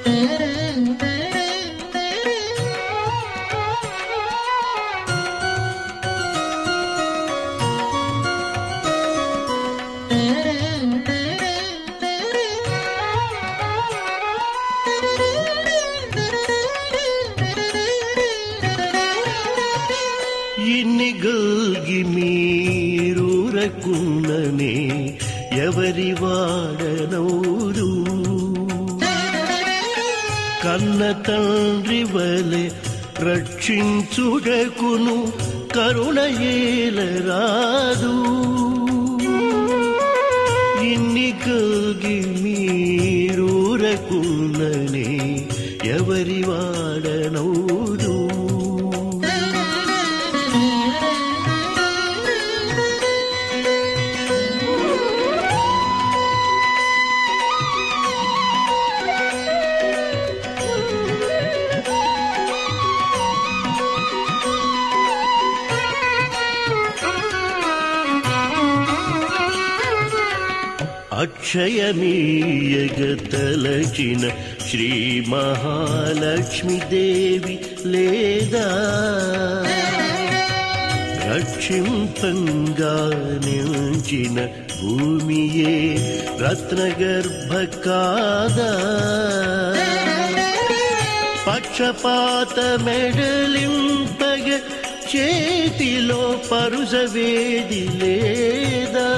ఇన్నిగల్గి మీరూరకున్ననే ఎవరి వాడనౌరు కన్న తండ్రి వలె రక్షించుటకును కరుణ ఏలరాదు ఇన్నిగల్గి మీరూరకున్ననే ఎవరి వాడనౌరు అక్షయమీయగ తలచిన శ్రీ మహాలక్ష్మి దేవి లేదా రక్షింపంగా నిలిచిన భూమియే రత్నగర్భ కాదా పక్షపాత మెడలింపగ చేతిలో పరుసవేది లేదా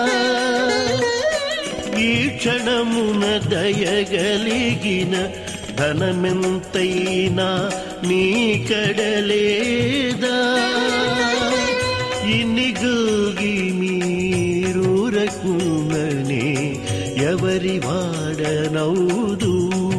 ఈ క్షణమున దయగలిగిన ధనమెంతైనా నీ కడలేదా ఇన్నిగల్గి మీరూరకున్ననే ఎవరి వాడనౌదు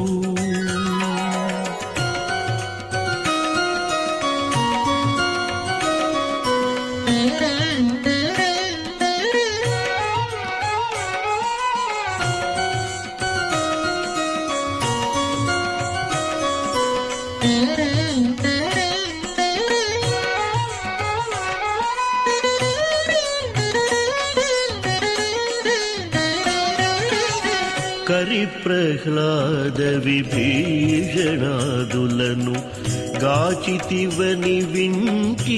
కరి ప్రహ్లాద విభీషణాదులను గాచితివని వింటి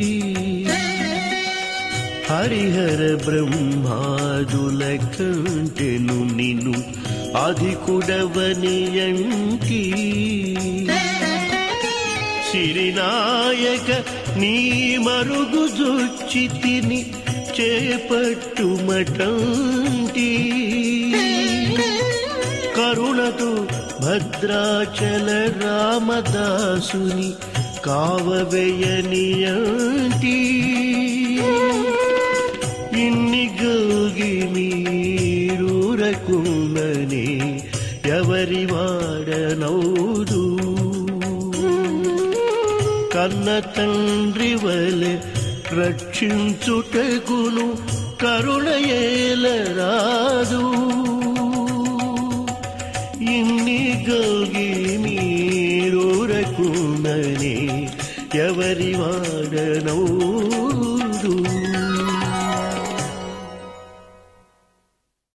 హరిహర బ్రహ్మాదుల కంటెను నిను అధికుడవని ఎంకి సిరినాయక నీ మరుగు జొచ్చితిని చేపట్టుమటంటి కరుణతో భద్రాచల రామదాసుని కావవేయనియంటి ఇన్నిగల్గి మీరూరకున్ననే ఎవరి వాడనౌదు కన్న తండ్రి వలె రక్షించుటకును కరుణ ఏలరాదు ఇన్నిగల్గి మీరూరకున్ననే ఎవరి వాడనౌదు